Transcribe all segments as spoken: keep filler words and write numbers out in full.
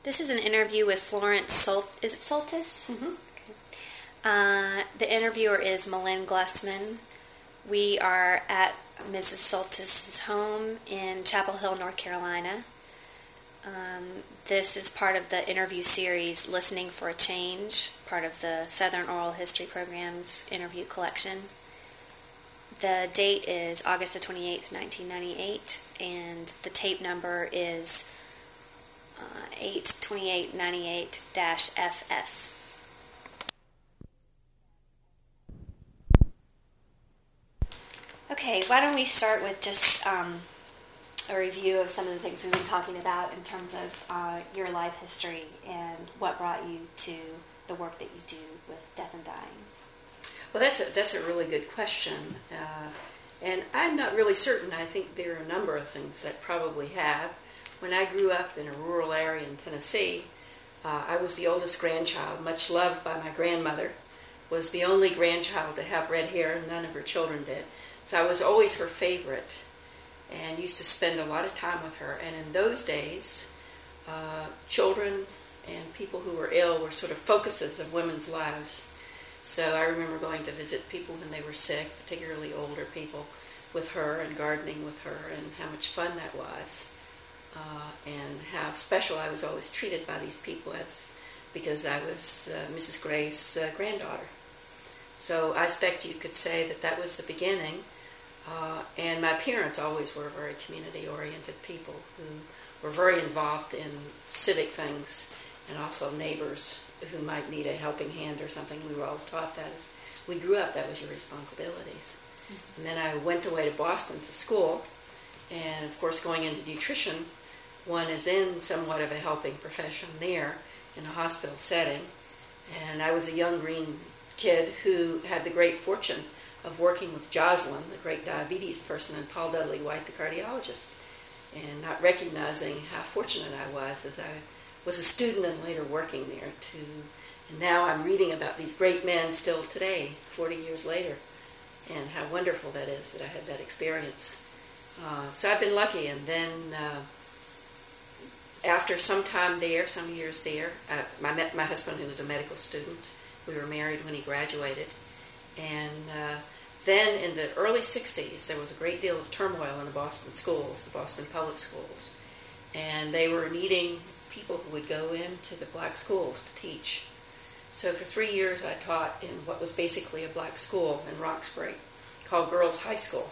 This is an interview with Florence Sol- is it Soltis? Mm-hmm. Okay. Uh, the interviewer is Malin Glessman. We are at Missus Soltis' home in Chapel Hill, North Carolina. Um, this is part of the interview series Listening for a Change, part of the Southern Oral History Program's interview collection. The date is August the twenty-eighth, nineteen ninety-eight, and the tape number is uh, eight twenty-eight ninety-eight F S. Okay, why don't we start with just um, a review of some of the things we've been talking about in terms of uh, your life history and what brought you to the work that you do with death and dying. Well, that's a, that's a really good question. Uh, and I'm not really certain. I think there are a number of things that probably have. When I grew up in a rural area in Tennessee, uh, I was the oldest grandchild, much loved by my grandmother, was the only grandchild to have red hair, and none of her children did. So I was always her favorite and used to spend a lot of time with her. And in those days, uh, children and people who were ill were sort of focuses of women's lives. So I remember going to visit people when they were sick, particularly older people, with her and gardening with her, and how much fun that was, uh, and how special I was always treated by these people as because I was uh, Missus Gray's uh, granddaughter. So I expect you could say that that was the beginning. Uh, and my parents always were very community-oriented people who were very involved in civic things, and also neighbors who might need a helping hand or something. We were always taught that as we grew up, that was your responsibilities. Mm-hmm. And then I went away to Boston to school, and of course going into nutrition, one is in somewhat of a helping profession there in a hospital setting. And I was a young green kid who had the great fortune of working with Jocelyn, the great diabetes person, and Paul Dudley White, the cardiologist, and not recognizing how fortunate I was as I was a student and later working there too. And now I'm reading about these great men still today, forty years later, and how wonderful that is that I had that experience. Uh, so I've been lucky. And then uh, after some time there, some years there, uh, I met my husband, who was a medical student. We were married when he graduated. And uh, then in the early sixties, there was a great deal of turmoil in the Boston schools, the Boston public schools. And they were needing people who would go into the black schools to teach. So for three years I taught in what was basically a black school in Roxbury called Girls High School,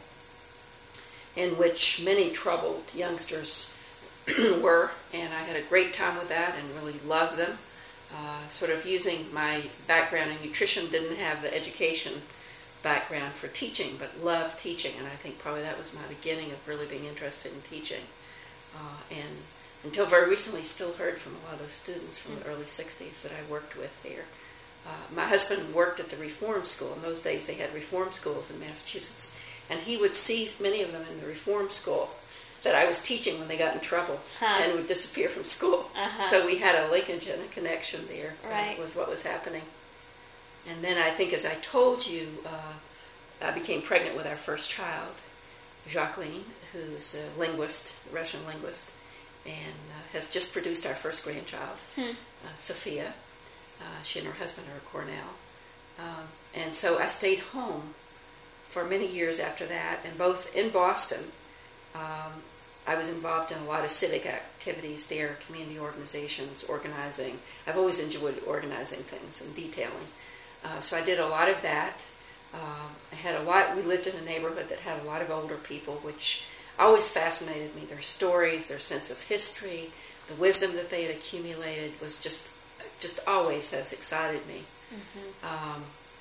in which many troubled youngsters were, and I had a great time with that and really loved them. Uh, sort of using my background in nutrition, didn't have the education background for teaching, but loved teaching, and I think probably that was my beginning of really being interested in teaching. Uh, and until very recently, still heard from a lot of those students from the early sixties that I worked with there. Uh, my husband worked at the reform school. In those days, they had reform schools in Massachusetts, and he would see many of them in the reform school that I was teaching when they got in trouble, huh. and would disappear from school. Uh-huh. So we had a linkage and a connection there right. uh, with what was happening. And then I think, as I told you, uh, I became pregnant with our first child, Jacqueline, who's a linguist, a Russian linguist, and uh, has just produced our first grandchild, hmm. uh, Sophia. Uh, she and her husband are at Cornell. Um, and so I stayed home for many years after that, and both in Boston, um, I was involved in a lot of civic activities there, community organizations, organizing. I've always enjoyed organizing things and detailing. Uh, so I did a lot of that. Uh, I had a lot, we lived in a neighborhood that had a lot of older people, which always fascinated me. Their stories, their sense of history, the wisdom that they had accumulated was just, just always has excited me. Mm-hmm. Um,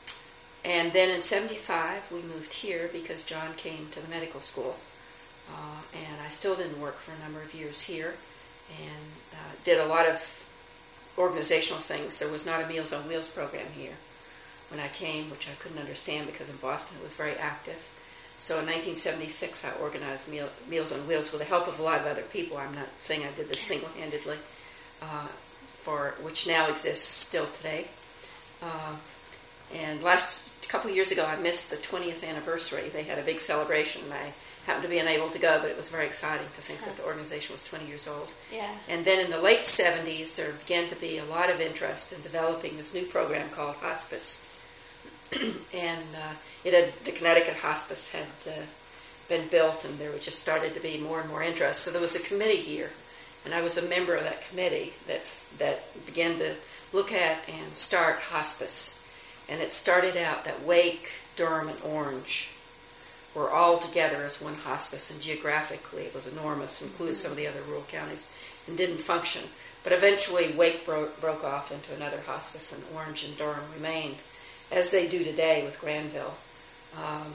and then in seventy-five, we moved here because John came to the medical school. Uh, and I still didn't work for a number of years here, and uh, did a lot of organizational things. There was not a Meals on Wheels program here when I came, which I couldn't understand because in Boston it was very active. So in nineteen seventy-six I organized Meal, Meals on Wheels with the help of a lot of other people. I'm not saying I did this single-handedly, uh, for which now exists still today. Uh, and last a couple of years ago I missed the twentieth anniversary. They had a big celebration, and I happened to be unable to go, but it was very exciting to think huh. that the organization was twenty years old. Yeah. And then in the late seventies, there began to be a lot of interest in developing this new program called hospice. and uh, it had, the Connecticut Hospice had uh, been built, and there was just started to be more and more interest. So there was a committee here, and I was a member of that committee that that began to look at and start hospice. And it started out that Wake, Durham, and Orange were all together as one hospice, and geographically it was enormous, including some of the other rural counties, and didn't function. But eventually Wake broke, broke off into another hospice, and Orange and Durham remained, as they do today with Granville. Um,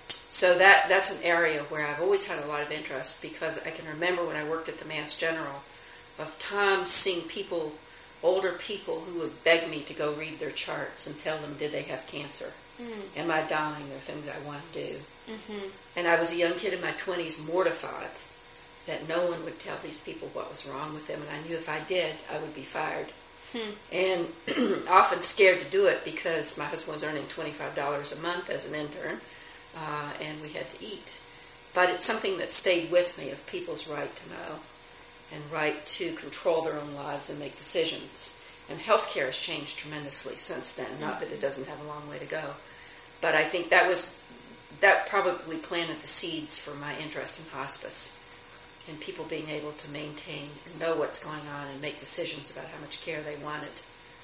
so that that's an area where I've always had a lot of interest, because I can remember when I worked at the Mass General of times seeing people, older people, who would beg me to go read their charts and tell them, did they have cancer? Mm. Am I dying? There are things I want to do. Mm-hmm. And I was a young kid in my twenties, mortified that no one would tell these people what was wrong with them, and I knew if I did, I would be fired. Hmm. And often scared to do it because my husband was earning twenty-five dollars a month as an intern, uh, and we had to eat. But it's something that stayed with me, of people's right to know and right to control their own lives and make decisions. And healthcare has changed tremendously since then, not that it doesn't have a long way to go. But I think that was that probably planted the seeds for my interest in hospice, and people being able to maintain and know what's going on and make decisions about how much care they wanted.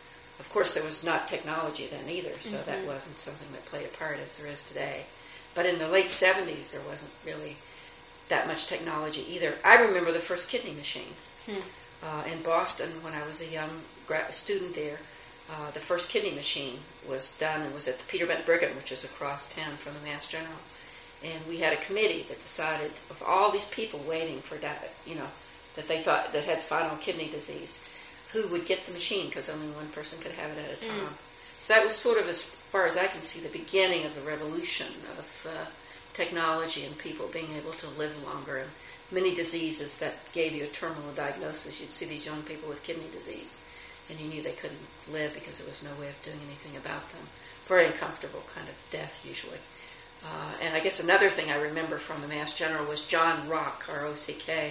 Of course, there was not technology then either, so mm-hmm. that wasn't something that played a part as there is today. But in the late seventies, there wasn't really that much technology either. I remember the first kidney machine. Hmm. Uh, in Boston, when I was a young grad student there, uh, the first kidney machine was done and was at the Peter Bent Brigham, which is across town from the Mass General. And we had a committee that decided, of all these people waiting for that, you know, that they thought that had final kidney disease, who would get the machine, because only one person could have it at a time. Mm. So that was sort of, as far as I can see, the beginning of the revolution of uh, technology and people being able to live longer. And many diseases that gave you a terminal diagnosis, you'd see these young people with kidney disease, and you knew they couldn't live because there was no way of doing anything about them. Very uncomfortable kind of death, usually. Uh, and I guess another thing I remember from the Mass General was John Rock, R O C K,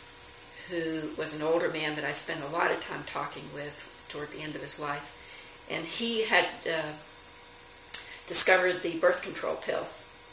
who was an older man that I spent a lot of time talking with toward the end of his life. And he had uh, discovered the birth control pill.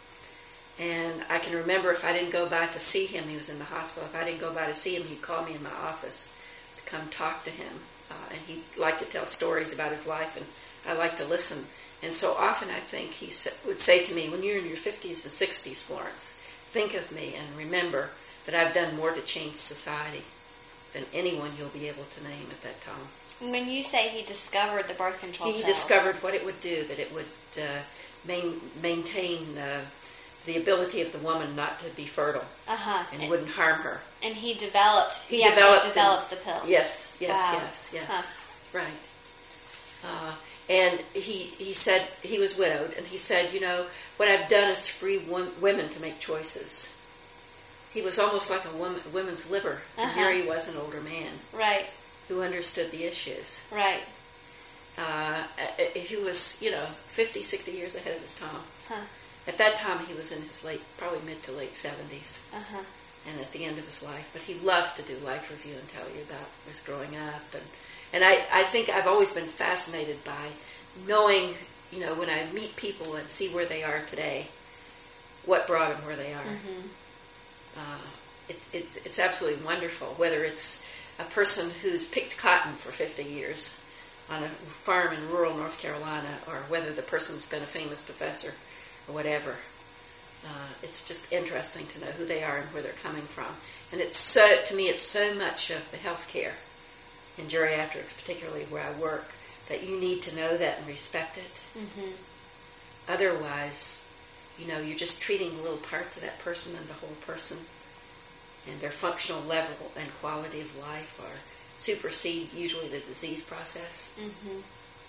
And I can remember, if I didn't go by to see him, he was in the hospital, if I didn't go by to see him, he'd call me in my office to come talk to him. Uh, and he liked to tell stories about his life, and I liked to listen. And so often I think he would say to me, when you're in your fifties and sixties, Florence, think of me and remember that I've done more to change society than anyone you'll be able to name at that time. When you say he discovered the birth control he pill, discovered what it would do, that it would uh, main, maintain uh, the ability of the woman not to be fertile, uh-huh. and, and wouldn't harm her. And he developed, he, he developed, actually developed the, the pill. Yes, yes, wow. yes, yes, huh. right. Uh, and he he said, he was widowed, and he said, you know, what I've done is free one, women to make choices. He was almost like a woman, women's liber, uh-huh. and here he was, an older man. Right. Who understood the issues. Right. Uh, he was, you know, fifty, sixty years ahead of his time. Huh. At that time, he was in his late, probably mid to late seventies, uh-huh. and at the end of his life. But he loved to do life review and tell you about his growing up. And, and I, I think I've always been fascinated by knowing, you know, when I meet people and see where they are today, what brought them where they are. Mm-hmm. Uh, it, it, it's absolutely wonderful, whether it's a person who's picked cotton for fifty years on a farm in rural North Carolina, or whether the person's been a famous professor or whatever. Uh, it's just interesting to know who they are and where they're coming from. And it's so, to me, it's so much of the healthcare in geriatrics, particularly where I work, that you need to know that and respect it. Mm-hmm. Otherwise, you know, you're just treating little parts of that person and the whole person, and their functional level and quality of life are supersede usually the disease process. Mm-hmm.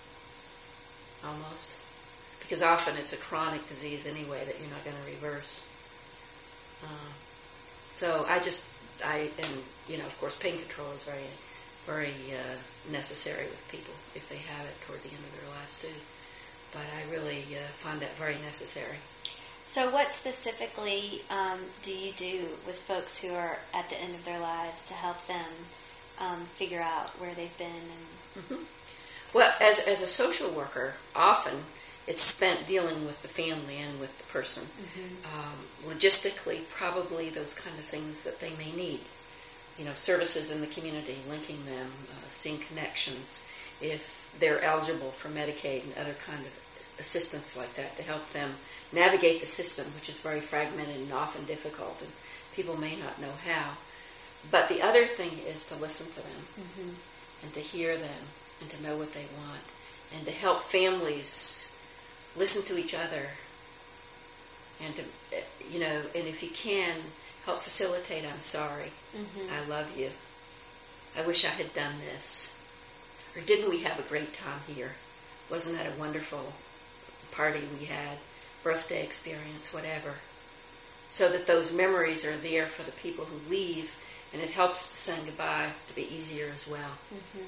Almost. Because often it's a chronic disease anyway that you're not going to reverse. Uh, so I just, I, and, you know, of course, pain control is very, very uh, necessary with people if they have it toward the end of their lives too. But I really uh, find that very necessary. So what specifically um, do you do with folks who are at the end of their lives to help them um, figure out where they've been? And mm-hmm. Well, as, as a social worker, often it's spent dealing with the family and with the person. Mm-hmm. Um, logistically, probably those kind of things that they may need. You know, services in the community, linking them, uh, seeing connections, if they're eligible for Medicaid and other kind of assistance like that to help them navigate the system, which is very fragmented and often difficult, and people may not know how. But the other thing is to listen to them mm-hmm. and to hear them and to know what they want and to help families listen to each other and to, you know, and if you can, help facilitate, I'm sorry, mm-hmm. I love you, I wish I had done this, or didn't we have a great time here? Wasn't that a wonderful party we had, birthday experience, whatever. So that those memories are there for the people who leave, and it helps the saying goodbye to be easier as well. Mm-hmm.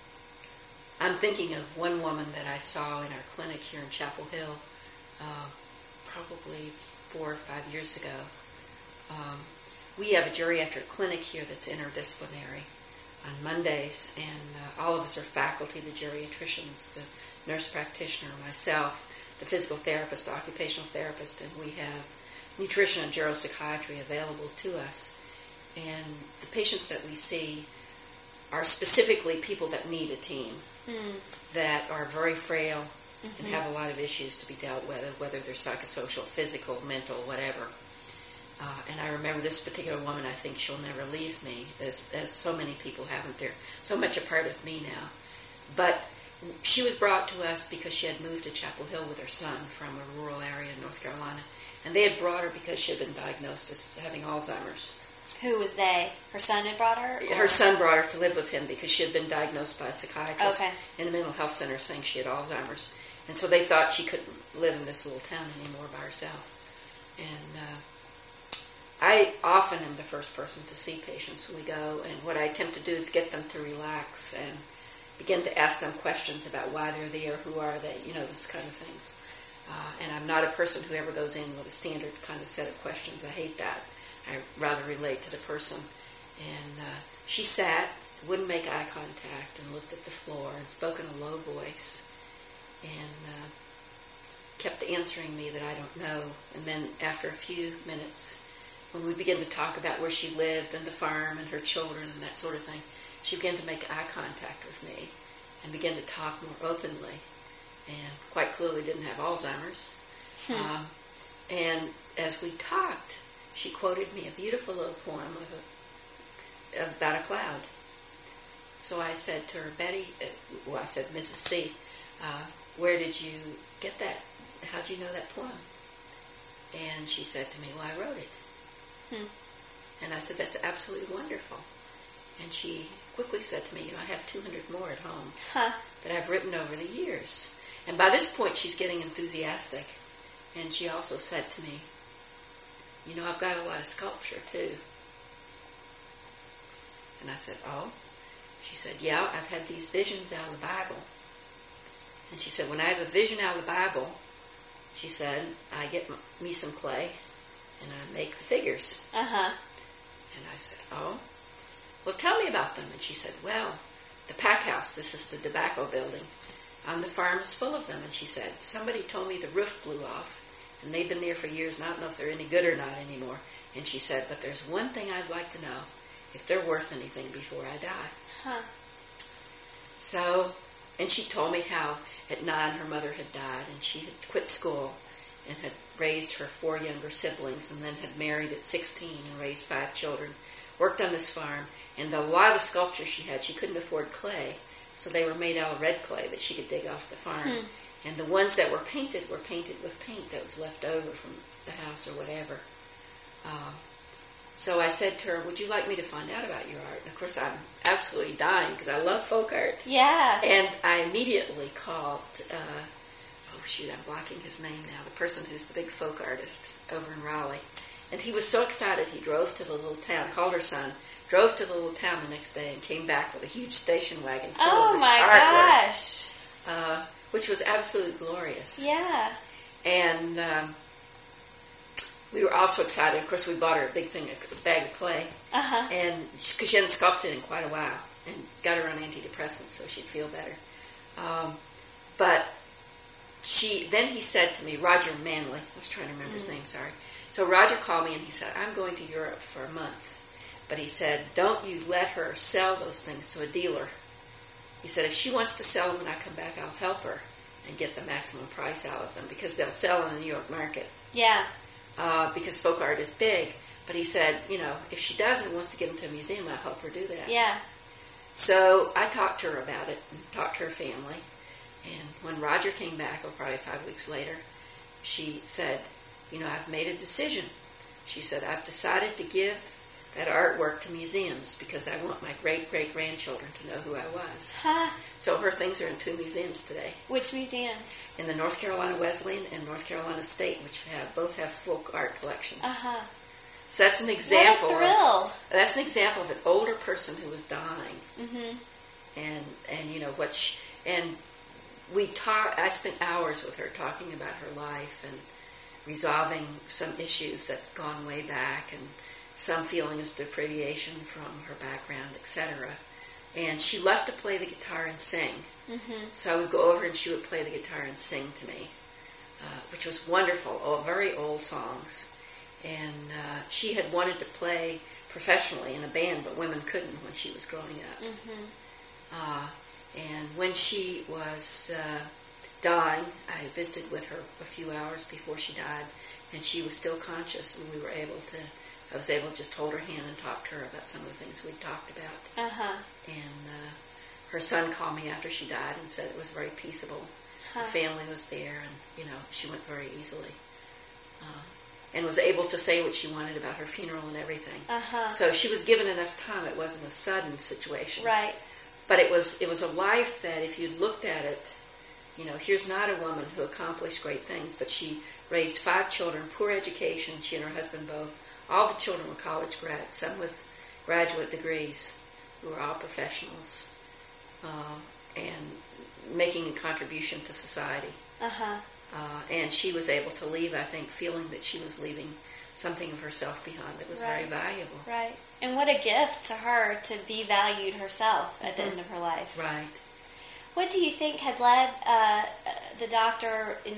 I'm thinking of one woman that I saw in our clinic here in Chapel Hill uh, probably four or five years ago. Um, we have a geriatric clinic here that's interdisciplinary on Mondays, and uh, all of us are faculty, the geriatricians, the nurse practitioner, myself, the physical therapist, the occupational therapist, and we have nutrition and geropsychiatry available to us. And the patients that we see are specifically people that need a team, mm. that are very frail mm-hmm. and have a lot of issues to be dealt with, whether they're psychosocial, physical, mental, whatever. Uh, and I remember this particular woman, I think she'll never leave me, as, as so many people haven't. They're so much a part of me now. But she was brought to us because she had moved to Chapel Hill with her son from a rural area in North Carolina. And they had brought her because she had been diagnosed as having Alzheimer's. Who was they? Her son had brought her? Or? Her son brought her to live with him because she had been diagnosed by a psychiatrist okay. in a mental health center saying she had Alzheimer's. And so they thought she couldn't live in this little town anymore by herself. And uh, I often am the first person to see patients when we go, and what I attempt to do is get them to relax and begin to ask them questions about why they're there, who are they, you know, those kind of things. Uh, and I'm not a person who ever goes in with a standard kind of set of questions. I hate that. I rather relate to the person. And uh, she sat, wouldn't make eye contact, and looked at the floor and spoke in a low voice and uh, kept answering me that I don't know. And then after a few minutes, when we began to talk about where she lived and the farm and her children and that sort of thing, she began to make eye contact with me and began to talk more openly, and quite clearly didn't have Alzheimer's. Hmm. Um, and as we talked, she quoted me a beautiful little poem of a, about a cloud. So I said to her, Betty, uh, well, I said, Missus C, uh, where did you get that? How'd you know that poem? And she said to me, well, I wrote it. Hmm. And I said, that's absolutely wonderful. And she quickly said to me, you know, I have two hundred more at home huh. that I've written over the years. And by this point, she's getting enthusiastic. And she also said to me, you know, I've got a lot of sculpture, too. And I said, oh? She said, yeah, I've had these visions out of the Bible. And she said, when I have a vision out of the Bible, she said, I get me some clay, and I make the figures. Uh-huh. And I said, oh? Well, tell me about them. And she said, well, the pack house, this is the tobacco building, on the farm is full of them. And she said, somebody told me the roof blew off, and they've been there for years, and I don't know if they're any good or not anymore. And she said, but there's one thing I'd like to know, if they're worth anything before I die. Huh. So, and she told me how at nine her mother had died, and she had quit school and had raised her four younger siblings, and then had married at sixteen and raised five children, worked on this farm, and a lot of the sculptures she had, she couldn't afford clay, so they were made out of red clay that she could dig off the farm. Hmm. And the ones that were painted were painted with paint that was left over from the house or whatever. Uh, so I said to her, would you like me to find out about your art? And of course, I'm absolutely dying because I love folk art. Yeah. And I immediately called, uh, oh shoot, I'm blocking his name now, the person who's the big folk artist over in Raleigh. And he was so excited, he drove to the little town, called her son, drove to the little town the next day and came back with a huge station wagon full oh of this my artwork. Gosh. Uh, which was absolutely glorious. Yeah. And um, we were also excited. Of course, we bought her a big thing, a bag of clay, Uh-huh. and because she hadn't sculpted in quite a while, and got her on antidepressants so she'd feel better. Um, but she then he said to me, Roger Manley, I was trying to remember mm-hmm. his name, sorry. So Roger called me and he said, I'm going to Europe for a month. But he said, don't you let her sell those things to a dealer. He said, if she wants to sell them when I come back, I'll help her and get the maximum price out of them, because they'll sell in the New York market. Yeah. Uh, because folk art is big. But he said, you know, if she doesn't wants to give them to a museum, I'll help her do that. Yeah. So I talked to her about it and talked to her family. And when Roger came back, or probably five weeks later, she said, you know, I've made a decision. She said, I've decided to give that artwork to museums because I want my great-great-grandchildren to know who I was. Huh. So her things are in two museums today. Which museums? In the North Carolina Wesleyan and North Carolina State, which have both have folk art collections. Uh-huh. So that's an example. What a thrill. Of, that's an example of an older person who was dying. Mm-hmm. And, and you know, what she, and we talk, I spent hours with her talking about her life and resolving some issues that's gone way back, and some feeling of deprivation from her background, et cetera. And she loved to play the guitar and sing. Mm-hmm. So I would go over and she would play the guitar and sing to me, uh, which was wonderful, all very old songs. And uh, she had wanted to play professionally in a band, but women couldn't when she was growing up. Mm-hmm. Uh, and when she was uh, dying, I visited with her a few hours before she died, and she was still conscious, and we were able to I was able to just hold her hand and talk to her about some of the things we'd talked about. Uh-huh. And uh, her son called me after she died and said it was very peaceable. Huh. The family was there, and, you know, she went very easily. Uh, and was able to say what she wanted about her funeral and everything. Uh-huh. So she was given enough time. It wasn't a sudden situation. Right. But it was, it was a life that if you looked at it, you know, here's not a woman who accomplished great things, but she raised five children, poor education, she and her husband both. All the children were college grads, some with graduate degrees, who were all professionals, uh, and making a contribution to society. Uh-huh. Uh, and she was able to leave, I think, feeling that she was leaving something of herself behind that was right. very valuable. Right. And what a gift to her to be valued herself at mm-hmm. the end of her life. Right. What do you think had led uh, the doctor in...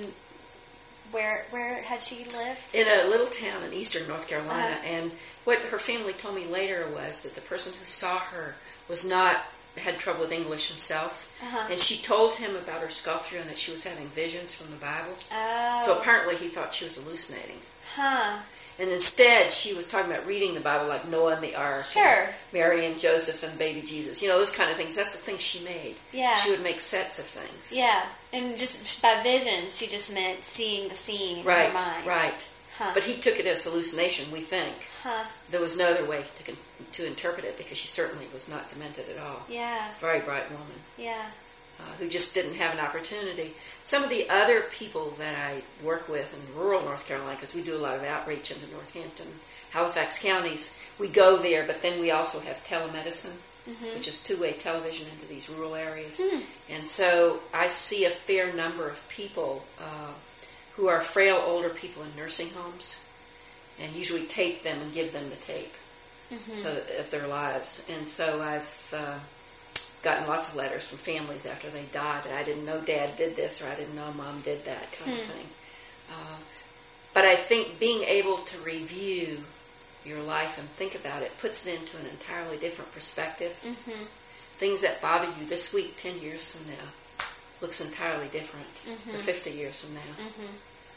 Where where had she lived? In a little town in eastern North Carolina. Uh-huh. And what her family told me later was that the person who saw her was not, had trouble with English himself. Uh-huh. And she told him about her sculpture and that she was having visions from the Bible. Oh. So apparently he thought she was hallucinating. Huh. And instead she was talking about reading the Bible, like Noah and the Ark. Sure. And Mary and Joseph and baby Jesus. You know, those kind of things. That's the things she made. Yeah. She would make sets of things. Yeah. And just by vision, she just meant seeing the scene right, in her mind. Right. Huh. But he took it as hallucination, we think. Huh. There was no other way to to interpret it, because she certainly was not demented at all. Yeah. Very bright woman. Yeah. Uh, who just didn't have an opportunity. Some of the other people that I work with in rural North Carolina, because we do a lot of outreach into Northampton, Halifax counties, we go there, but then we also have telemedicine, mm-hmm. which is two-way television into these rural areas. Hmm. And so I see a fair number of people uh, who are frail older people in nursing homes, and usually tape them and give them the tape mm-hmm. so that, of their lives. And so I've uh, gotten lots of letters from families after they died that I didn't know Dad did this, or I didn't know Mom did that, kind hmm. of thing. Uh, but I think being able to review your life and think about it puts it into an entirely different perspective. Mm-hmm. Things that bother you this week, ten years from now, looks entirely different, mm-hmm. or fifty years from now. Mm-hmm.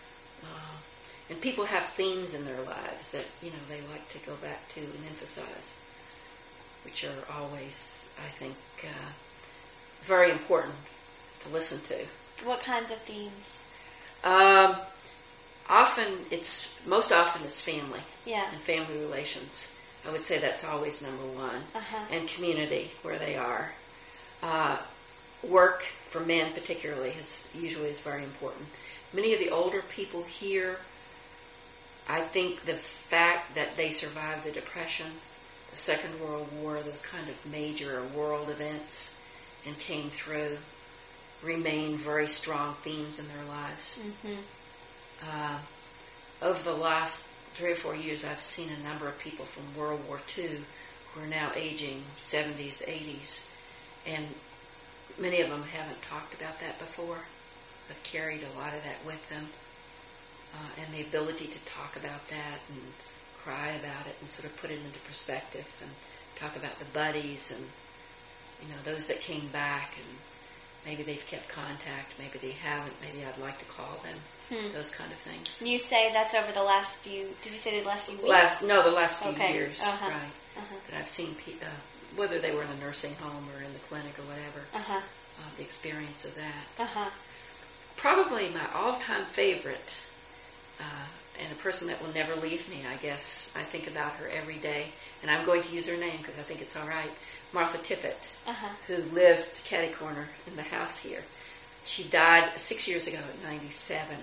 Uh, and people have themes in their lives that, you know, they like to go back to and emphasize, which are always, I think, uh, very important to listen to. What kinds of themes? Um, often it's, most often it's family. Yeah. And family relations. I would say that's always number one. Uh-huh. And community, where they are. Uh, work, for men particularly, is usually is very important. Many of the older people here, I think the fact that they survived the Depression, the Second World War, those kind of major world events, and came through, remain very strong themes in their lives. Mm-hmm. Uh, over the last three or four years, I've seen a number of people from World War Two who are now aging seventies, eighties, and many of them haven't talked about that before. Have carried a lot of that with them, uh, and the ability to talk about that and cry about it and sort of put it into perspective and talk about the buddies and, you know, those that came back, and maybe they've kept contact, maybe they haven't, maybe I'd like to call them, hmm. those kind of things. You say that's over the last few, did you say the last few weeks? Last, no, the last few okay. years, uh-huh. right, uh-huh. that I've seen, pe- uh, whether they were in a nursing home or in the clinic or whatever, uh-huh. uh, the experience of that. Uh-huh. Probably my all-time favorite, uh, and a person that will never leave me, I guess. I think about her every day, and I'm going to use her name because I think it's all right. Martha Tippett, uh-huh. who lived catty corner in the house here. She died six years ago at ninety-seven.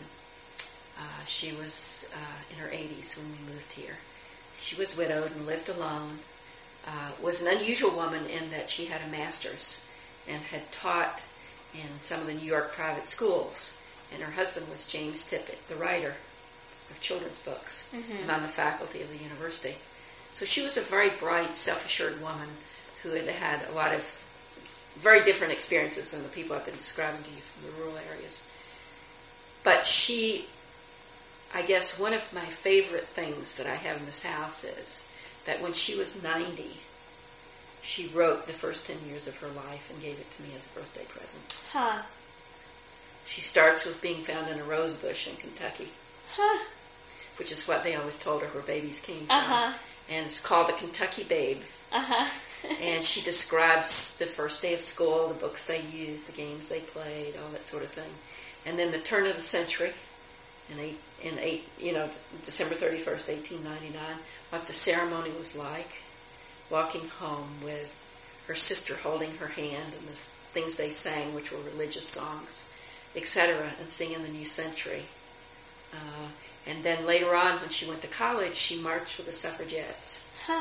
Uh, she was uh, in her eighties when we moved here. She was widowed and lived alone. Uh, was an unusual woman in that she had a master's and had taught in some of the New York private schools. And her husband was James Tippett, the writer of children's books, mm-hmm. and on the faculty of the university. So she was a very bright, self-assured woman who had had a lot of very different experiences than the people I've been describing to you from the rural areas. But she, I guess one of my favorite things that I have in this house is that when she was ninety, she wrote the first ten years of her life and gave it to me as a birthday present. Huh. She starts with being found in a rose bush in Kentucky. Huh. Which is what they always told her where babies came from. Uh-huh. And it's called The Kentucky Babe. Uh-huh. And she describes the first day of school, the books they used, the games they played, all that sort of thing. And then the turn of the century, in eight, in eight, you know, December thirty-first, eighteen ninety-nine, what the ceremony was like, walking home with her sister holding her hand and the things they sang, which were religious songs, et cetera, and singing the new century. Uh, and then later on, when she went to college, she marched with the suffragettes. Huh.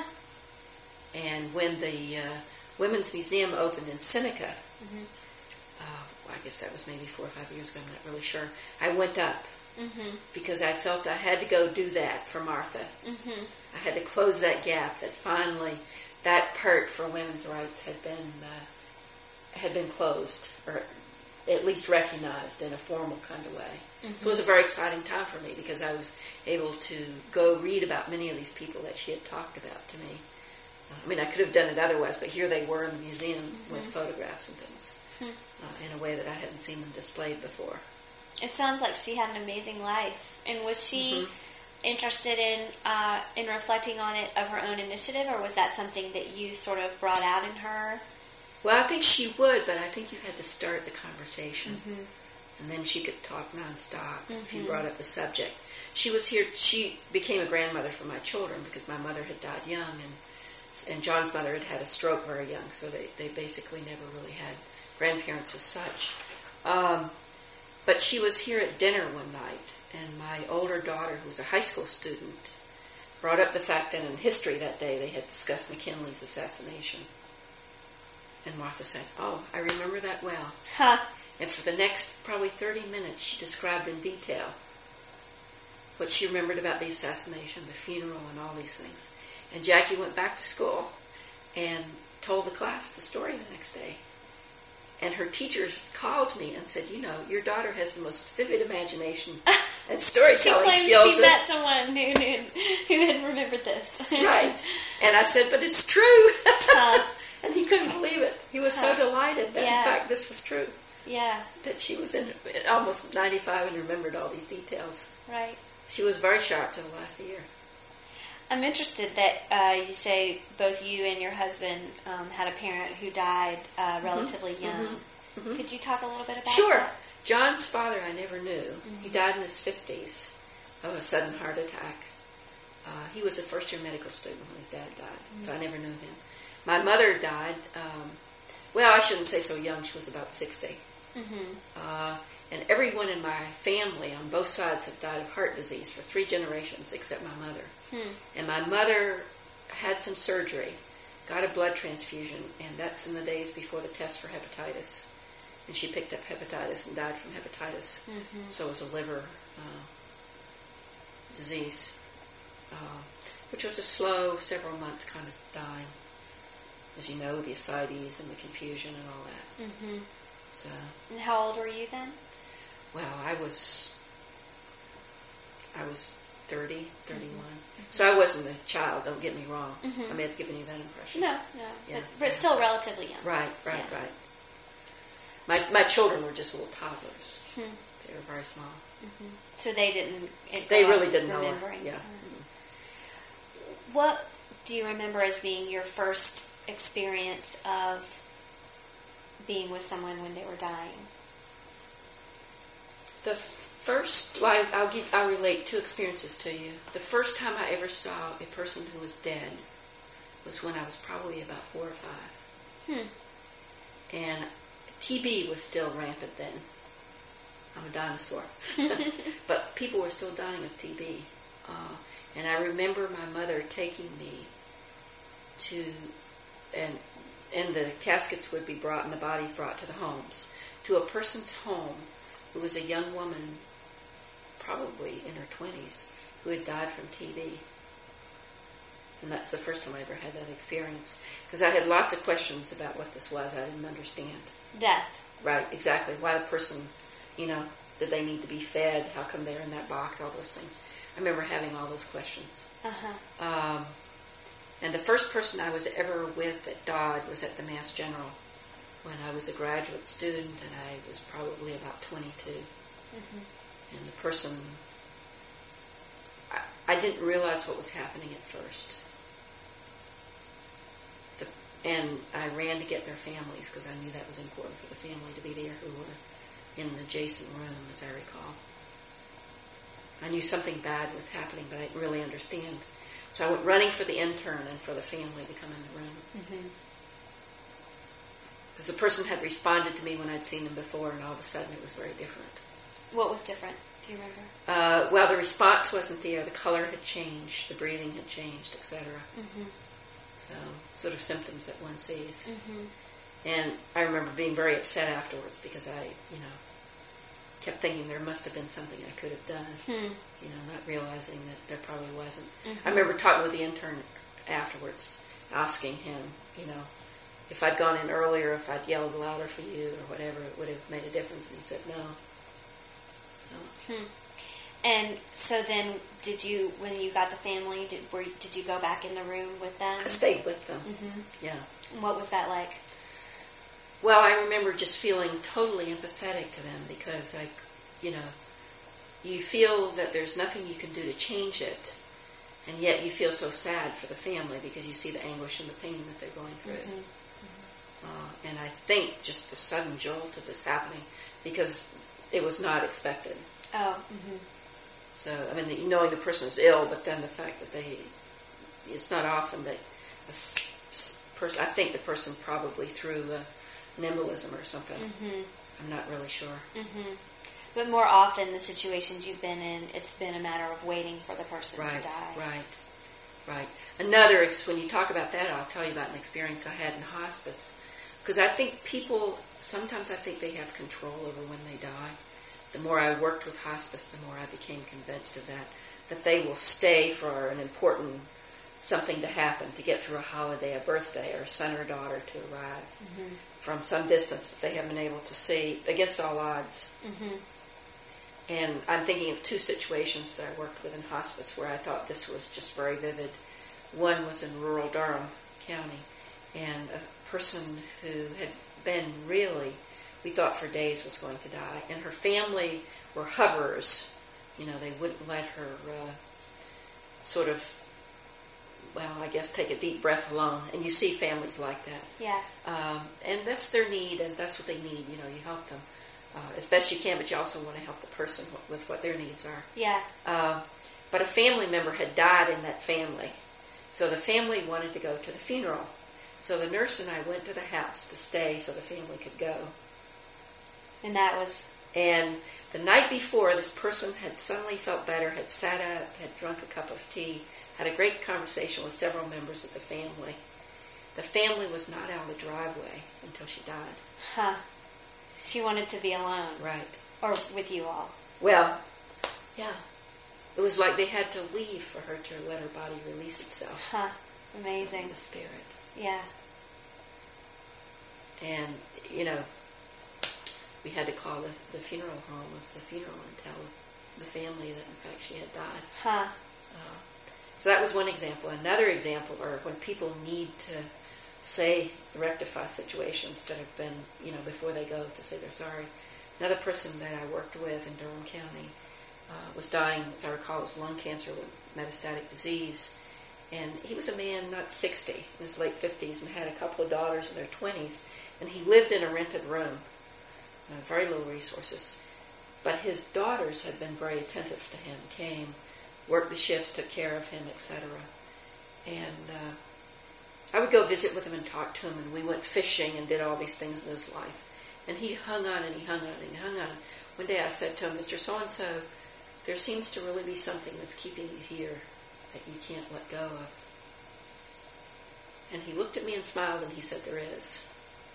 And when the uh, Women's Museum opened in Seneca, mm-hmm. uh, I guess that was maybe four or five years ago, I'm not really sure, I went up mm-hmm. because I felt I had to go do that for Martha. Mm-hmm. I had to close that gap that finally that part for women's rights had been uh, had been closed, or at least recognized in a formal kind of way. Mm-hmm. So it was a very exciting time for me because I was able to go read about many of these people that she had talked about to me. I mean, I could have done it otherwise, but here they were in the museum mm-hmm. with photographs and things mm-hmm. uh, in a way that I hadn't seen them displayed before. It sounds like she had an amazing life. And was she mm-hmm. interested in uh, in reflecting on it of her own initiative, or was that something that you sort of brought out in her? Well, I think she would, but I think you had to start the conversation. Mm-hmm. And then she could talk nonstop mm-hmm. if you brought up the subject. She was here, she became a grandmother for my children because my mother had died young, and and John's mother had had a stroke very young, so they, they basically never really had grandparents as such. Um, but she was here at dinner one night, and my older daughter, who was a high school student, brought up the fact that in history that day they had discussed McKinley's assassination. And Martha said, "Oh, I remember that well." Huh. And for the next probably thirty minutes, she described in detail what she remembered about the assassination, the funeral, and all these things. And Jackie went back to school and told the class the story the next day. And her teachers called me and said, "You know, your daughter has the most vivid imagination and storytelling she skills." She met someone who knew, who had remembered this. Right. And I said, "But it's true." Huh. And he couldn't believe it. He was huh. so delighted that, yeah. in fact, this was true. Yeah. That she was in almost ninety-five and remembered all these details. Right. She was very sharp to the last year. I'm interested that uh, you say both you and your husband um, had a parent who died uh, relatively mm-hmm. young. Mm-hmm. Mm-hmm. Could you talk a little bit about sure. that? Sure. John's father I never knew. Mm-hmm. He died in his fifties of a sudden heart attack. Uh, he was a first-year medical student when his dad died, mm-hmm. so I never knew him. My mother died, um, well, I shouldn't say so young. She was about sixty. Mm-hmm. Uh, and everyone in my family on both sides had died of heart disease for three generations except my mother. Hmm. And my mother had some surgery, got a blood transfusion, and that's in the days before the test for hepatitis. And she picked up hepatitis and died from hepatitis. Mm-hmm. So it was a liver uh, disease. uh, which was a slow, several months kind of dying. As you know, the ascites and the confusion and all that. Mm-hmm. So. And how old were you then? Well, I was, I was thirty, thirty-one. Mm-hmm. So I wasn't a child, don't get me wrong. Mm-hmm. I may have given you that impression. No, no. Yeah. But, but still relatively young. Right, right, Yeah. right. My my children were just little toddlers. Hmm. They were very small. Mm-hmm. So they didn't. It They really didn't know her. remembering. Yeah. Mm-hmm. What do you remember as being your first experience of being with someone when they were dying? The first, well, I, I'll give, I'll relate two experiences to you. The first time I ever saw a person who was dead was when I was probably about four or five. Hmm. And T B was still rampant then. I'm a dinosaur. But people were still dying of T B. Uh, and I remember my mother taking me to, and and the caskets would be brought and the bodies brought to the homes, to a person's home who was a young woman, probably in her twenties, who had died from T B. And that's the first time I ever had that experience. Because I had lots of questions about what this was. I didn't understand. Death. Right, exactly. Why the person, you know, did they need to be fed? How come they're in that box? All those things. I remember having all those questions. Uh-huh. Um, and the first person I was ever with that died was at the Mass General when I was a graduate student, and I was probably about twenty-two. Mm-hmm. And the person, I, I didn't realize what was happening at first. The, and I ran to get their families because I knew that was important for the family to be there who were in an adjacent room, as I recall. I knew something bad was happening, but I didn't really understand. So I went running for the intern and for the family to come in the room. Mm-hmm. Because the person had responded to me when I'd seen them before, and all of a sudden it was very different. What was different? Do you remember? Uh, well, the response wasn't there. The color had changed. The breathing had changed, et cetera. Mm-hmm. So, sort of symptoms that one sees. Mm-hmm. And I remember being very upset afterwards because I, you know, kept thinking there must have been something I could have done. Hmm. You know, not realizing that there probably wasn't. Mm-hmm. I remember talking with the intern afterwards, asking him, you know, if I'd gone in earlier, if I'd yelled louder for you or whatever, it would have made a difference. And he said no. So. Hmm. And so then, did you, when you got the family, did were, did you go back in the room with them? I stayed with them. Mm-hmm. Yeah. And what was that like? Well, I remember just feeling totally empathetic to them because, I, you know, you feel that there's nothing you can do to change it, and yet you feel so sad for the family because you see the anguish and the pain that they're going through. Mm-hmm. Mm-hmm. Uh, and I think just the sudden jolt of this happening because it was not expected. Oh. Mm-hmm. So, I mean, the, knowing the person is ill, but then the fact that they, it's not often that a person, I think the person probably threw a, an embolism or something. Mm-hmm. I'm not really sure. Mm-hmm. But more often, the situations you've been in, it's been a matter of waiting for the person right, to die. Right, right. Another, when you talk about that, I'll tell you about an experience I had in hospice. Because I think people, sometimes I think they have control over when they die. The more I worked with hospice, the more I became convinced of that, that they will stay for an important something to happen, to get through a holiday, a birthday, or a son or daughter to arrive mm-hmm. from some distance that they haven't been able to see, against all odds. Mm-hmm. And I'm thinking of two situations that I worked with in hospice where I thought this was just very vivid. One was in rural Durham County, and a person who had been really, we thought for days was going to die, and her family were hoverers. You know, they wouldn't let her uh, sort of, well, I guess take a deep breath alone. And you see families like that. Yeah. Um, and that's their need, and that's what they need. You know, you help them uh, as best you can, but you also want to help the person with what their needs are. Yeah. Uh, but a family member had died in that family. So the family wanted to go to the funeral. So the nurse and I went to the house to stay so the family could go. And that was... And the night before, this person had suddenly felt better, had sat up, had drunk a cup of tea, had a great conversation with several members of the family. The family was not out of the driveway until she died. Huh. She wanted to be alone. Right. Or with you all. Well, yeah. It was like they had to leave for her to let her body release itself. Huh. Amazing. The spirit. Yeah. And, you know, we had to call the, the funeral home of the funeral and tell the family that, in fact, she had died. Huh. Uh, so that was one example. Another example are when people need to say, rectify situations that have been, you know, before they go to say they're sorry. Another person that I worked with in Durham County uh, was dying, as I recall, it was lung cancer with metastatic disease. And he was a man, not sixty, in his late fifties, and had a couple of daughters in their twenties. And he lived in a rented room, uh, very little resources. But his daughters had been very attentive to him, came, worked the shift, took care of him, et cetera. And uh, I would go visit with him and talk to him, and we went fishing and did all these things in his life. And he hung on and he hung on and he hung on. One day I said to him, Mister So-and-so, there seems to really be something that's keeping you here that you can't let go of. And he looked at me and smiled and he said, there is.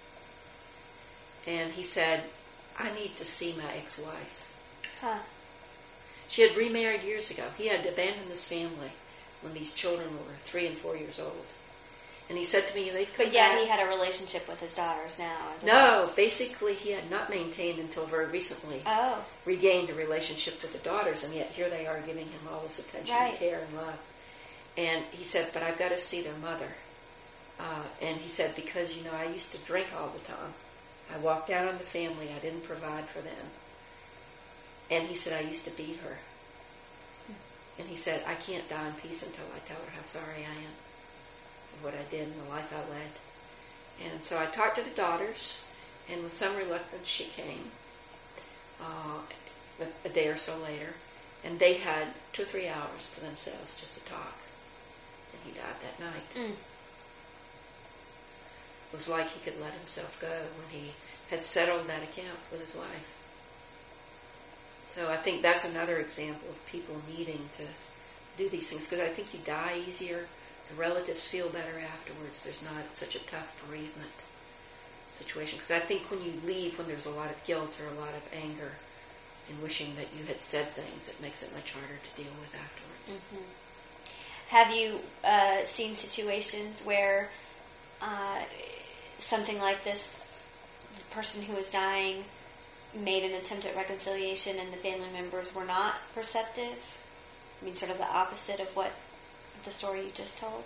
And he said, I need to see my ex-wife. Huh. She had remarried years ago. He had abandoned his family when these children were three and four years old. And he said to me, they've come But yeah, back. he had a relationship with his daughters now. as No, adults. basically he had not maintained until very recently Oh. regained a relationship with the daughters, and yet here they are giving him all this attention Right. and care and love. And he said, but I've got to see their mother. Uh, and he said, because, you know, I used to drink all the time. I walked out on the family. I didn't provide for them. And he said, I used to beat her. And he said, I can't die in peace until I tell her how sorry I am of what I did and the life I led. And so I talked to the daughters, and with some reluctance she came uh, a, a day or so later, and they had two or three hours to themselves just to talk. And he died that night. Mm. It was like he could let himself go when he had settled that account with his wife. So I think that's another example of people needing to do these things, because I think you die easier. The relatives feel better afterwards. There's not such a tough bereavement situation. Because I think when you leave, when there's a lot of guilt or a lot of anger and wishing that you had said things, it makes it much harder to deal with afterwards. Mm-hmm. Have you uh, seen situations where uh, something like this, the person who was dying made an attempt at reconciliation and the family members were not receptive? I mean, sort of the opposite of what the story you just told?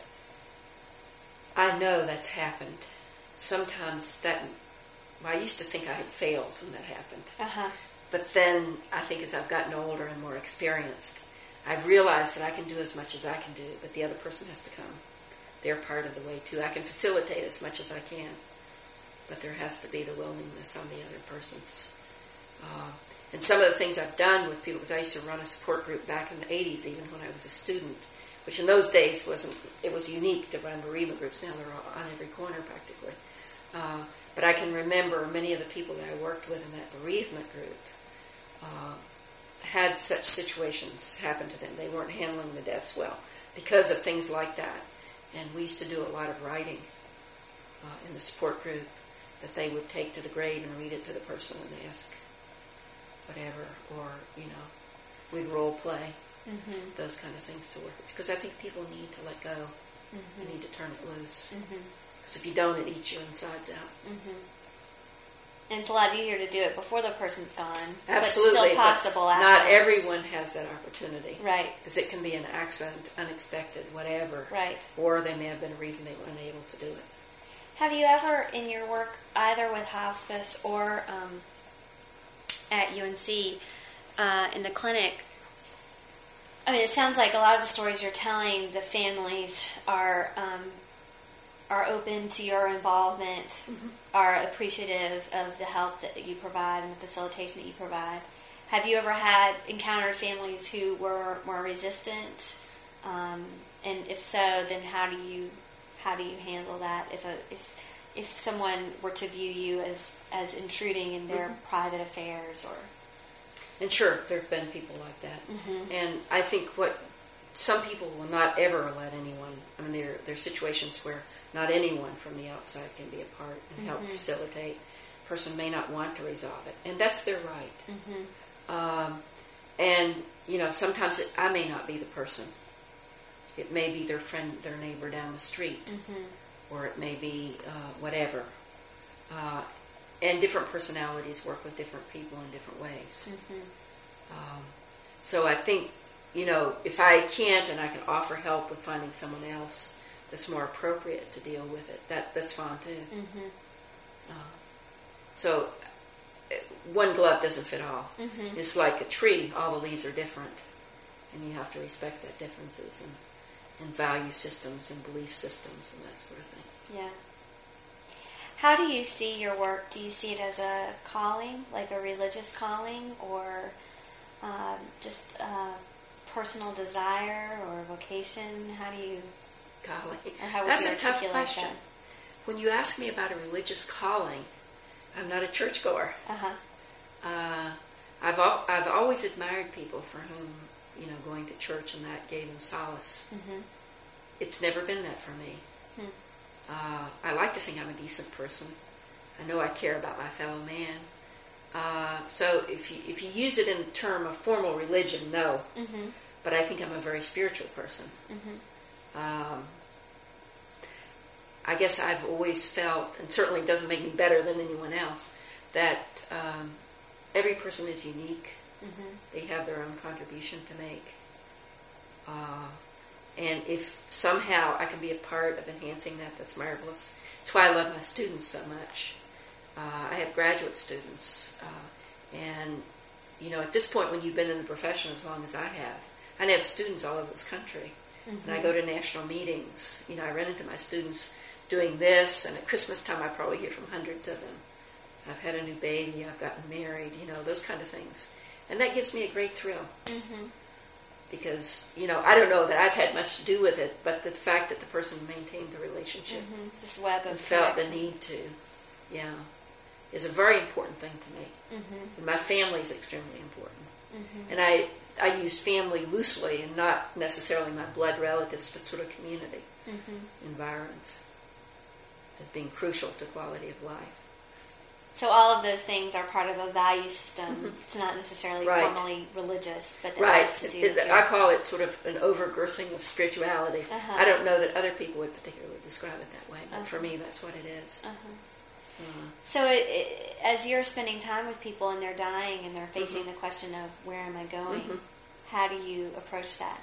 I know that's happened. Sometimes that, well, I used to think I had failed when that happened. Uh-huh. But then I think as I've gotten older and more experienced, I've realized that I can do as much as I can do, but the other person has to come. They're part of the way too. I can facilitate as much as I can, but there has to be the willingness on the other person's. Uh, and some of the things I've done with people, because I used to run a support group back in the eighties, even when I was a student, which in those days wasn't, it was unique to run bereavement groups. Now they're all on every corner practically. Uh, but I can remember many of the people that I worked with in that bereavement group uh, had such situations happen to them. They weren't handling the deaths well because of things like that. And we used to do a lot of writing uh, in the support group that they would take to the grave and read it to the person and ask whatever, or, you know, we'd role play. Mm-hmm. Those kind of things to work with. Because I think people need to let go. Mm-hmm. You need to turn it loose. Because mm-hmm. if you don't, it eats you insides out. Mm-hmm. And it's a lot easier to do it before the person's gone. Absolutely. But still possible but afterwards. Not everyone has that opportunity. Right. Because it can be an accident, unexpected, whatever. Right. Or there may have been a reason they were unable to do it. Have you ever, in your work, either with hospice or um, at U N C, uh, in the clinic, I mean, it sounds like a lot of the stories you're telling, the families are um, are open to your involvement, mm-hmm. are appreciative of the help that you provide and the facilitation that you provide. Have you ever had encountered families who were more resistant? Um, and if so, then how do you how do you handle that? If a if if someone were to view you as as intruding in their mm-hmm. private affairs, or And sure, there have been people like that. Mm-hmm. And I think what some people will not ever let anyone, I mean, there, there are situations where not anyone from the outside can be a part and mm-hmm. help facilitate. A person may not want to resolve it, and that's their right. Mm-hmm. Um, and, you know, sometimes it, I may not be the person. It may be their friend, their neighbor down the street, mm-hmm. or it may be uh, whatever. Uh, and different personalities work with different people in different ways. Mm-hmm. Um, so I think, you know, if I can't and I can offer help with finding someone else that's more appropriate to deal with it, that that's fine too. Mm-hmm. Uh, so one glove doesn't fit all. Mm-hmm. It's like a tree; all the leaves are different, and you have to respect that differences and and value systems and belief systems and that sort of thing. Yeah. How do you see your work? Do you see it as a calling, like a religious calling, or um, just a personal desire or vocation? How do you... Calling. Or how would That's you a tough articulate question. that? When you ask me about a religious calling, I'm not a churchgoer. Uh-huh. Uh, I've al- I've always admired people for whom, you know, going to church and that gave them solace. Mm-hmm. It's never been that for me. Hmm. Uh, I like to think I'm a decent person. I know I care about my fellow man. Uh, so if you if you use it in the term of formal religion, no. Mm-hmm. But I think I'm a very spiritual person. Mm-hmm. Um, I guess I've always felt, and certainly doesn't make me better than anyone else, that um, every person is unique. Mm-hmm. They have their own contribution to make. Uh, and if somehow I can be a part of enhancing that, that's marvelous. That's why I love my students so much. Uh, I have graduate students. Uh, and, you know, at this point when you've been in the profession as long as I have, I have students all over this country. Mm-hmm. And I go to national meetings. You know, I run into my students doing this, and at Christmas time I probably hear from hundreds of them. I've had a new baby, I've gotten married, you know, those kind of things. And that gives me a great thrill. Mm-hmm. Because, you know, I don't know that I've had much to do with it, but the fact that the person maintained the relationship, mm-hmm. this web of and felt connection. the need to, yeah, is a very important thing to me. Mm-hmm. And my family is extremely important. Mm-hmm. And I, I use family loosely and not necessarily my blood relatives, but sort of community mm-hmm. environs as being crucial to quality of life. So all of those things are part of a value system. Mm-hmm. It's not necessarily right. formally religious, but that right. has to do it, with it, I call it sort of an overgirthing of spirituality. Uh-huh. I don't know that other people would particularly describe it that way, but uh-huh. for me that's what it is. Uh-huh. Uh, so it, it, as you're spending time with people and they're dying and they're facing mm-hmm. the question of where am I going, mm-hmm. how do you approach that?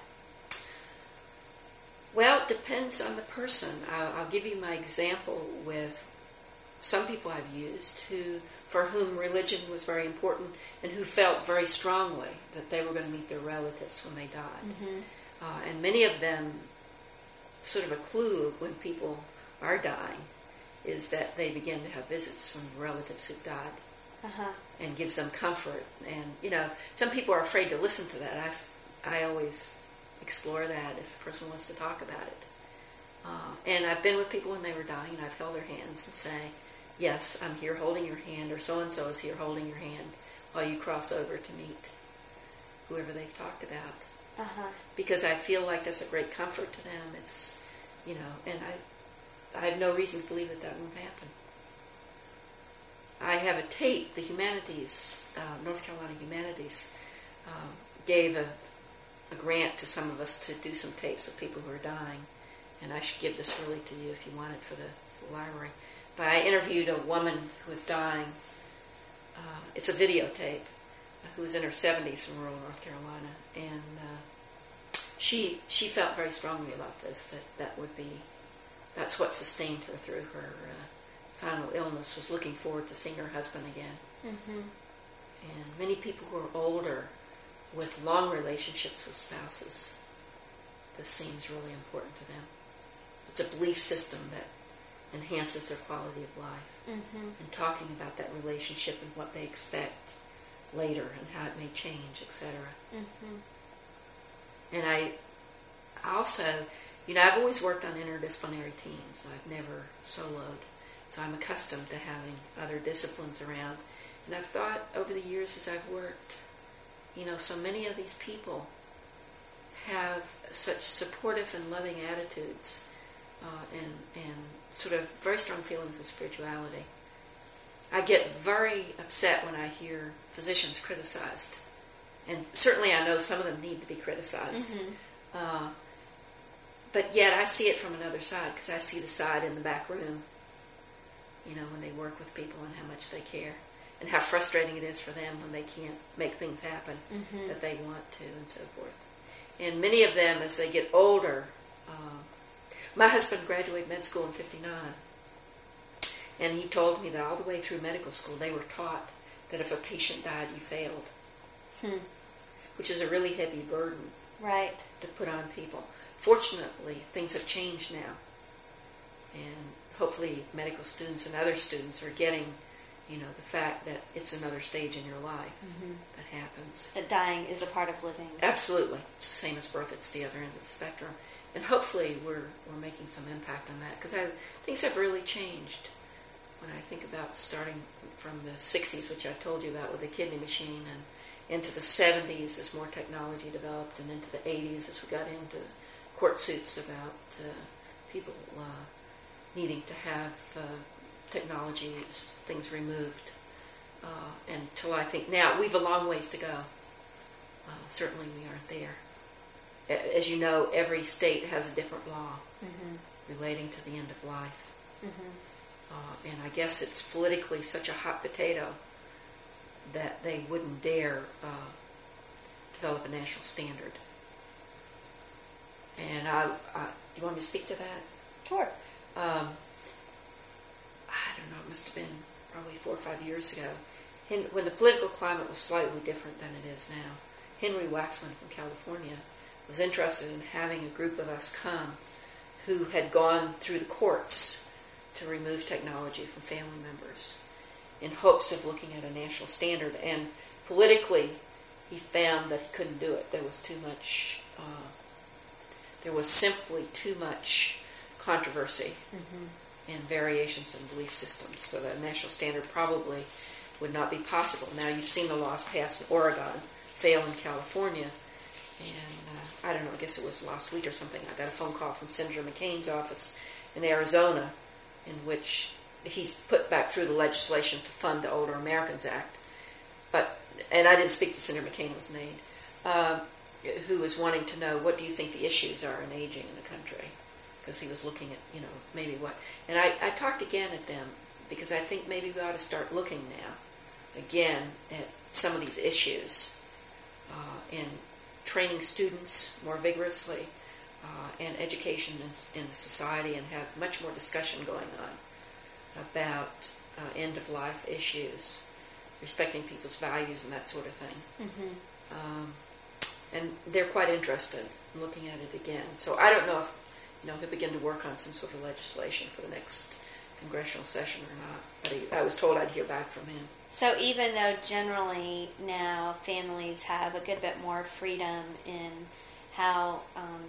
Well, it depends on the person. I'll, I'll give you my example with some people I've used who, for whom religion was very important and who felt very strongly that they were going to meet their relatives when they died. Mm-hmm. Uh, and many of them, sort of a clue of when people are dying is that they begin to have visits from relatives who've died uh-huh. and gives them comfort. And, you know, some people are afraid to listen to that. I've, I always explore that if the person wants to talk about it. Uh, and I've been with people when they were dying, and I've held their hands and say, yes, I'm here holding your hand, or so-and-so is here holding your hand while you cross over to meet whoever they've talked about. Uh-huh. Because I feel like that's a great comfort to them. It's, you know, and I, I have no reason to believe that that won't happen. I have a tape, the Humanities, uh, North Carolina Humanities, uh, gave a, a grant to some of us to do some tapes of people who are dying. And I should give this really to you if you want it for the, for the library. But I interviewed a woman who was dying. Uh, it's a videotape, uh, who was in her seventies from rural North Carolina. And uh, she she felt very strongly about this, that that would be, that's what sustained her through her uh, final illness, was looking forward to seeing her husband again. Mm-hmm. And many people who are older with long relationships with spouses, this seems really important to them. It's a belief system that enhances their quality of life. Mm-hmm. And talking about that relationship and what they expect later and how it may change, et cetera. Mm-hmm. And I also, you know, I've always worked on interdisciplinary teams. I've never soloed. So I'm accustomed to having other disciplines around. And I've thought over the years as I've worked, you know, so many of these people have such supportive and loving attitudes uh, and, and sort of very strong feelings of spirituality. I get very upset when I hear physicians criticized and certainly I know some of them need to be criticized. Mm-hmm. Uh, but yet I see it from another side, because I see the side in the back room, you know, when they work with people and how much they care, and how frustrating it is for them when they can't make things happen Mm-hmm. that they want to, and so forth. And many of them, as they get older, uh, my husband graduated med school in fifty-nine, and he told me that all the way through medical school they were taught that if a patient died, you failed, Hmm. which is a really heavy burden Right. to put on people. Fortunately, things have changed now, and hopefully medical students and other students are getting, you know, the fact that it's another stage in your life Mm-hmm. that happens. That dying is a part of living. Absolutely. It's the same as birth. It's the other end of the spectrum. And hopefully we're we're making some impact on that, because things have really changed. When I think about starting from the sixties, which I told you about with the kidney machine, and into the seventies as more technology developed, and into the eighties as we got into court suits about uh, people uh, needing to have uh, technology, things removed. Uh, until I think now, we've a long ways to go. Uh, certainly we aren't there. As you know, every state has a different law Mm-hmm. relating to the end of life. Mm-hmm. Uh, and I guess it's politically such a hot potato that they wouldn't dare uh, develop a national standard. And I, I, you want me to speak to that? Sure. Um, I don't know, it must have been probably four or five years ago, Hen- when the political climate was slightly different than it is now. Henry Waxman from California was interested in having a group of us come who had gone through the courts to remove technology from family members in hopes of looking at a national standard. And politically, he found that he couldn't do it. There was too much, uh, there was simply too much controversy Mm-hmm. and variations in belief systems, so that a national standard probably would not be possible. Now, you've seen the laws passed in Oregon, fail in California, and uh, I don't know, I guess it was last week or something, I got a phone call from Senator McCain's office in Arizona, in which he's put back through the legislation to fund the Older Americans Act. But, and I didn't speak to Senator McCain, it was an aide, uh, who was wanting to know, what do you think the issues are in aging in the country? Because he was looking at, you know, maybe what. And I, I talked again at them, because I think maybe we ought to start looking now, again, at some of these issues, uh, and training students more vigorously, uh, and education in, in society, and have much more discussion going on about uh, end-of-life issues, respecting people's values and that sort of thing. Mm-hmm. Um, and they're quite interested in looking at it again. So I don't know if, you know, he'll begin to work on some sort of legislation for the next congressional session or not. But he, I was told I'd hear back from him. So even though generally now families have a good bit more freedom in how um,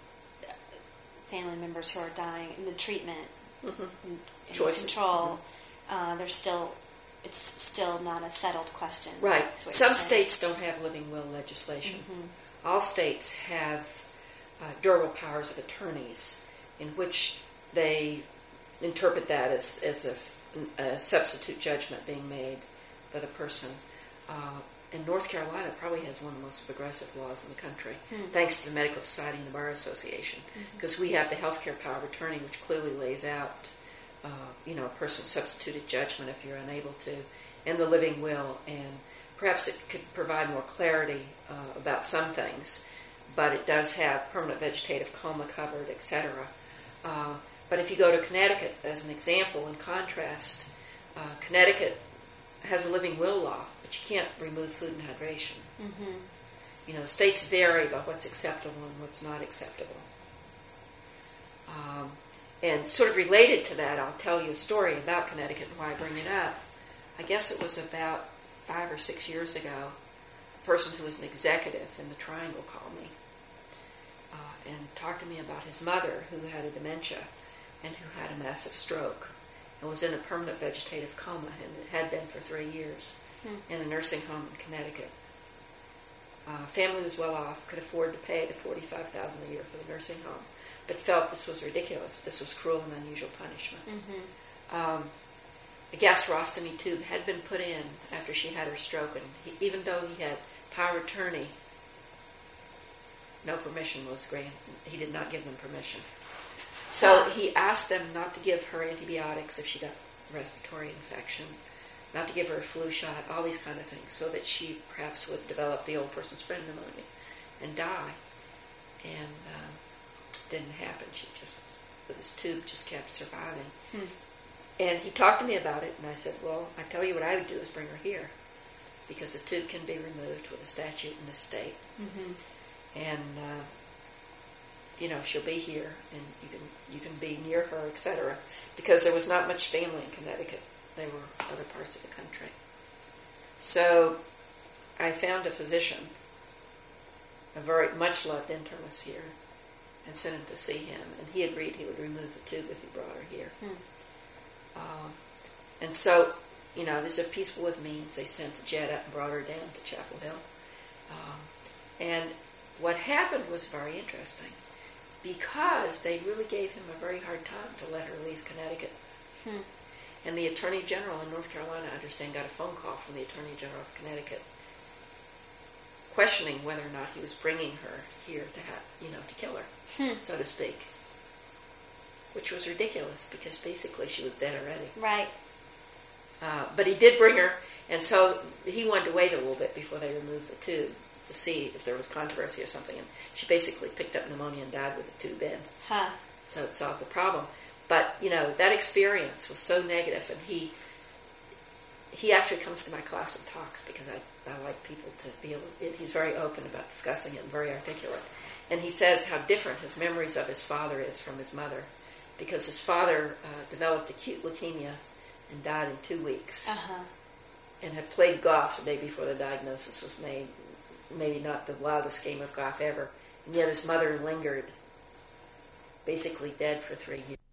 family members who are dying, in the treatment Mm-hmm. and, and Choices. control, uh, there's still, it's still not a settled question. Right. is what Some you're saying. states don't have living will legislation. Mhm. All states have uh, durable powers of attorneys, in which they interpret that as, as a, a substitute judgment being made for the person. Uh, and North Carolina probably has one of the most progressive laws in the country, Hmm. thanks to the Medical Society and the Bar Association, because we have the healthcare power of attorney, which clearly lays out, uh, you know, a person's substituted judgment if you're unable to, and the living will, and perhaps it could provide more clarity uh, about some things, but it does have permanent vegetative coma covered, et cetera. Uh, but if you go to Connecticut, as an example, in contrast, uh, Connecticut has a living will law, but you can't remove food and hydration. Mm-hmm. You know, the states vary about what's acceptable and what's not acceptable. Um, and sort of related to that, I'll tell you a story about Connecticut and why I bring it up. I guess it was about five or six years ago, a person who was an executive in the Triangle called me uh, and talked to me about his mother, who had a dementia and who had a massive stroke and was in a permanent vegetative coma, and it had been for three years Hmm. in a nursing home in Connecticut. Uh, family was well off, could afford to pay the forty-five thousand dollars a year for the nursing home, but felt this was ridiculous. This was cruel and unusual punishment. Mm-hmm. Um, a gastrostomy tube had been put in after she had her stroke, and he, even though he had power of attorney, no permission was granted. He did not give them permission. So he asked them not to give her antibiotics if she got a respiratory infection, not to give her a flu shot, all these kind of things, so that she perhaps would develop the old person's friend pneumonia and die. And um, didn't happen. She just, with this tube, just kept surviving. Hmm. And he talked to me about it, and I said, well, I tell you what I would do is bring her here, because the tube can be removed with a statute in this state. Mm-hmm. And, uh, you know, she'll be here, and you can you can be near her, et cetera, because there was not much family in Connecticut. There were other parts of the country. So I found a physician, a very much-loved internist here, and sent him to see him, and he agreed he would remove the tube if he brought her here. Hmm. Um, and so, you know, these are people with means. They sent Jetta and brought her down to Chapel Hill. Um, and what happened was very interesting, because they really gave him a very hard time to let her leave Connecticut. Hmm. And the Attorney General in North Carolina, I understand, got a phone call from the Attorney General of Connecticut questioning whether or not he was bringing her here to have, you know, to kill her, hmm. so to speak. Which was ridiculous, because basically she was dead already. Right. Uh, but he did bring her, and so he wanted to wait a little bit before they removed the tube to see if there was controversy or something. And she basically picked up pneumonia and died with the tube in. Huh. So it solved the problem. But, you know, that experience was so negative, and he he actually comes to my class and talks, because I, I like people to be able to, he's very open about discussing it and very articulate. And he says how different his memories of his father is from his mother, because his father uh, developed acute leukemia and died in two weeks, uh-huh. and had played golf the day before the diagnosis was made, maybe not the wildest game of golf ever, and yet his mother lingered, basically dead for three years.